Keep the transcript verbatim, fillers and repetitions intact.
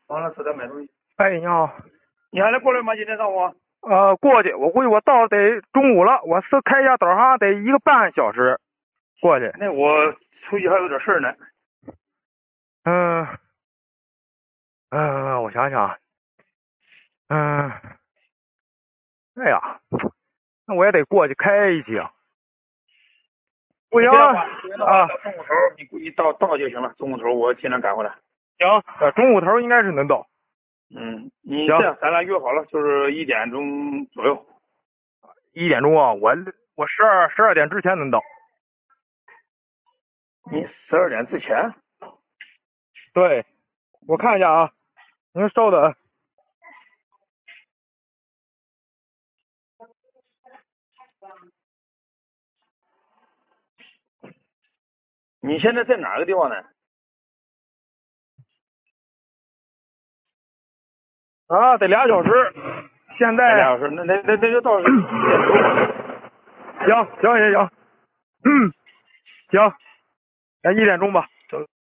完了是在买东西。 哎，你好， 你还得过来吗？今天上午？ 呃，过去，我估计我到得中午了，我是开一下早上得一个半小时过去。 那我出去还有点事儿呢。 嗯嗯，我想想，嗯，哎呀，那我也得过去开一期啊。不行这样吧，不行的话啊， 到中午头你估计到到就行了。中午头我尽量赶回来。 行，呃，中午头应该是能到。 嗯，你行这样咱俩约好了，就是一点钟左右。 一点钟啊，我我十二十二点之前能到。 你十二点之前？ 对，我看一下啊，您稍等。 你现在在哪个地方呢？ 啊，得俩小时。现在俩小时，那那那那就到一点钟。 行行行行，嗯，行，那一点钟吧。